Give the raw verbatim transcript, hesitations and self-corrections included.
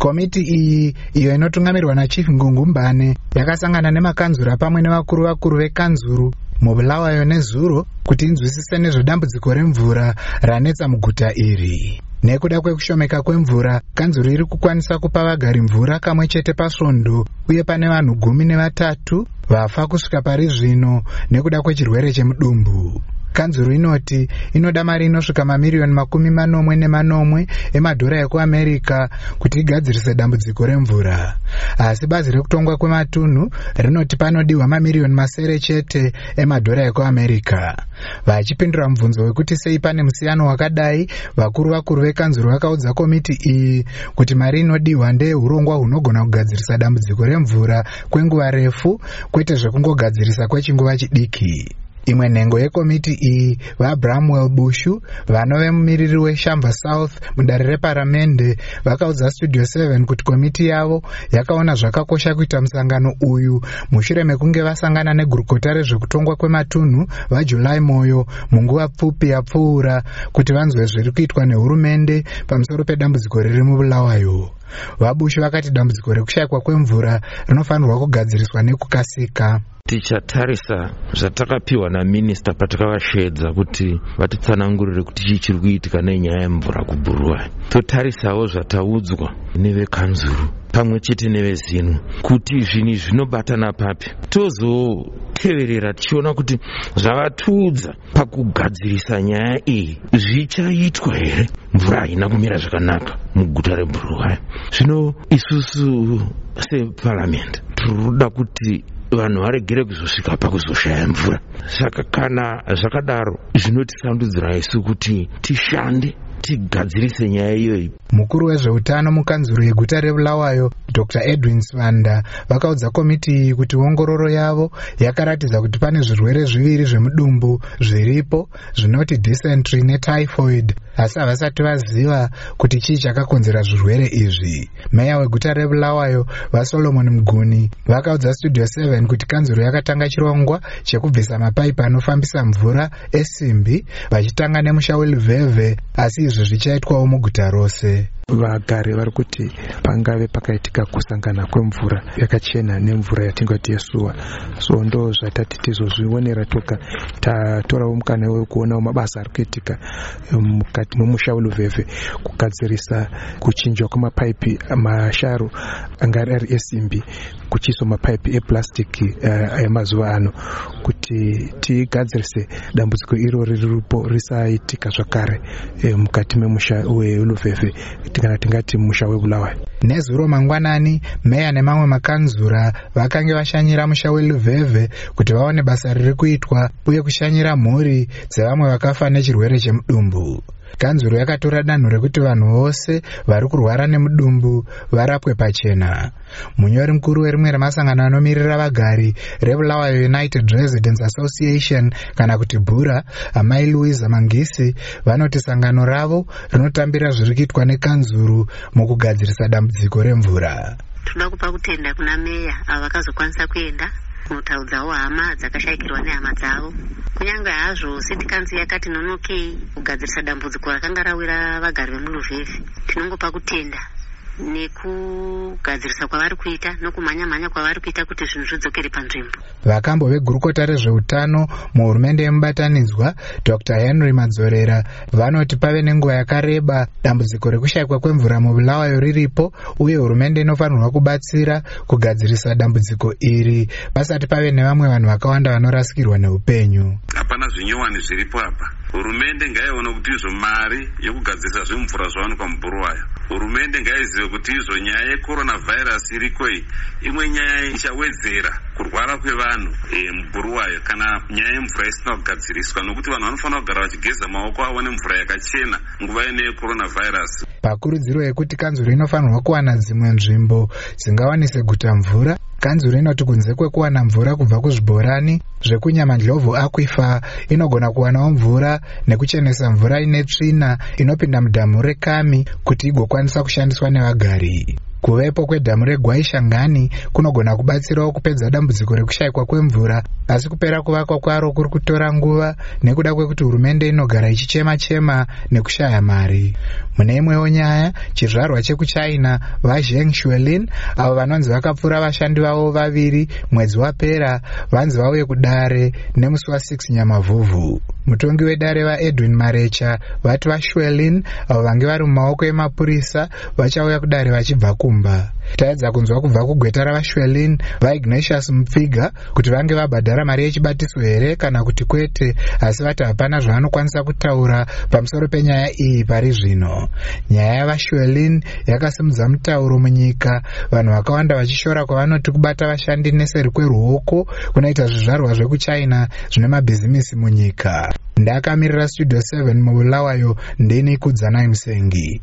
Komiti iyi, iyo inotungamirwa naChief Ngungumbane, yakasangana nemakanzura pamwe nevakuru vakuru vekanzuru muBulawayo neZuro kuti inzwisise nezvedambudziko remvura ranetsa muguta iri. Nekuda kwekushomeka kwemvura, kanzuru iri kukwanisa kupa vagari mvura kamwe chete pasvondo, uye pane vanhu gumi nevatatu vafa kusvika pari zvino nekuda kwechirwere chemudumbu. Kanzuru inoti inoda mari inosvika mamiriyoni makumi manomwe nemanomwe emadhora ekuAmerika kuti igadzirise dambudziko remvura. Asi bazi rekutongwa kwematunhu rinoti panodiwa mamiriyoni masere chete emadhora ekuAmerika. Vachipindura mubvunzo wekuti sei pane musiyano wakadai, vakuru vakuru vekanzuru vakaudza komiti iyi kuti mari inodiwa ndeyehurongwa hunogona kugadzirisa dambudziko remvura kwenguva refu, kwete zvekungogadzirisa kwechinguva chidiki. Imwe nhengo yekomiti iyi, vaBramwell Bushu, vanove mumiriri weShamva South mudare reparamende, vakaudza Studio seven kuti komiti yavo yakaona zvakakosha kuita musangano uyu mushure mekunge vasangana negurukota rezvekutongwa kwematunhu vaJuly Moyo munguva pfupi yapfuura kuti vanzwe zviri kuitwa nehurumende pamusoro pedambudziko riri muBulawayo. VaBushu vakati dambudziko rekushayikwa kwemvura rinofanirwa kugadziriswa nekukasika. Tichatarisa zvatakapiwa naminista patakavashedza kuti vatitsanangurire kuti chii chiri kuitika nenyaya yemvura kuBulawayo. Totarisawo zvataudzwa nevekanzuru pamwe chete neveZinu kuti zvinhu zvinobatana papi. Tozoteverera tichiona kuti zvavatiudza pakugadzirisa nyaya iyi zvichaitwa here. Mvura haina kumira zvakanaka muguta reBulawayo. Zvino isusu separliament tinoda kuti vanhu varegere kuzosvika pakuzoshaya mvura. Saka kana zvakadaro zvinotisandudzira isu kuti tishande tigadzirise nyaya iyoyi. Mukuru wezveutano mukanzuru yeguta reBulawayo, Doctor Edwin Swanda, vakaudza komiti iyi kuti ongororo yavo yakaratidza kuti pane zvirwere zviviri zvemudumbu zviripo zvinoti dysentery netyphoid, asi havasati vaziva kuti chii chakakonzera zvirwere izvi. Meya weguta reBulawayo, vaSolomon Mguni, vakaudza Studio seven kuti kanzuru yakatanga chirongwa chekubvisa mapaipi anofambisa mvura esimbi vachitanga nemusha weLuveve, asi izvi zvichaitwawo muguta rose. Vagari vari kuti pangave pakaitika kusangana kwemvura yakachena nemvura yatingati yesuwa. So ndo zvatati tizozvionera toka tatorawo mukana wekuonawo mabasa ari kuitika mukati memusha weLuveve kugadzirisa kuchinjwa kwemapaipi masharu angari ari esimbi kuchiiswa mapaipi epurasitiki emazuva uh, ano kuti tigadzirise dambudziko irori riripo risaitika zvakare eh, mukati memusha weLuveve kana tingati musha weBulawayo. Nezuro mangwanani, meya nemamwe makanzura vakange vashanyira musha weLuveve kuti vaone basa riri kuitwa uye kushanyira mhuri dzevamwe vakafa nechirwere chemudumbu. Kanzuru yakatora danho rekuti vanhu vose vari kurwara nemudumbu varapwe pachena. Munyori mukuru werimwe remasangano anomirira vagari reBulawayo United Residents Association kana kuti Bura, Amai Louisa Mangisi, vanoti sangano ravo rinotambira zviri kuitwa nekanzuru mukugadzirisa dambudziko remvura. Toda kupa kutenda kuna meya ava vakazokwanisa kuenda kunotaudzawo hama dzakashayikirwa nehama dzavo. Kunyange hazvo City Council yakati nonokei kugadzirisa dambudziko rakanga rawira vagari vemuLuveve, tinongopa kutenda nekugadzirisa kwavari kuita nokumhanya-mhanya kwavari kuita kuti zvinhu zvidzokere panzvimbo. Vakambo vegurukota rezveutano muhurumende yemubatanidzwa Doctor Henry Madzorera vanoti pave nenguva yakareba dambudziko rekushayikwa kwemvura muBulawayo riripo, uye hurumende inofanirwa kubatsira kugadzirisa dambudziko iri pasati pave nevamwe vanhu vakawanda vanorasikirwa neupenyu. Hapana zvinyowani zviripo apa. Hurumende ngaione kuti izvo mari yekugadzirisa zvemvura zvawanikwa muBulawayo. Hurumende ngaizive kuti izvo nyaya yeCoronavirus iriko iyi imwe nyaya ichawedzera kurwara kwevanhu e, muBulawayo kana nyaya yemvura isina kugadziriswa, nokuti vanhu vanofanira kugara vachigeza maoko avo nemvura yakachena nguva ine yeCoronavirus. Pakurudziro yekuti kanzuru inofanirwa kuwana dzimwe nzvimbo dzingawanise guta mvura, kanzuru inoti kunze kwekuwana mvura kubva kuzvibhorani zvekunyamandlovu Aquifer, inogona kuwanawo mvura nekuchenesa mvura ine tsvina inopinda mudhamu reKami kuti igokwanisa kushandiswa nevagari. Kuvepo kwedhamu reGwaishangani kunogona kubatsirawo kupedza dambudziko rekushayikwa kwemvura, asi kupera kuvakwa kwaro kuri kutora nguva nekuda kwekuti hurumende inogara ichichema-chema nekushaya mari. Mune imwewo nyaya, chizvarwa chekuchina vaZheng Shuelin, avo vanonzi vakapfura vashandi vavo vaviri mwedzi wapera, vanzi vauye kudare nemusi wa6 Nyamavhuvhu. Mutongi wedare vaEdwin Marecha vati vaShuelin, avo vange vari mumaoko emapurisa, vachauya kudare vachibva kumba. Taedza kunzwa kubva kugweta ravaShuelin vaIgnatius Mupfiga kuti vange vabhadhara mari yechibatiso here kana kuti kwete, asi vati hapana zvavanokwanisa kutaura pamusoro penyaya iyi pari zvino. Nyaya yavaShuelin yakasimudza mutauro munyika, vanhu vakawanda vachishora kwavanoti kubata vashandi neseri kweruoko kunoita zvizvarwa zvekuchina zvine mabhizimisi munyika. Ndakamirira Studio seven mubulawayo, ndini Kudzanai Musengi.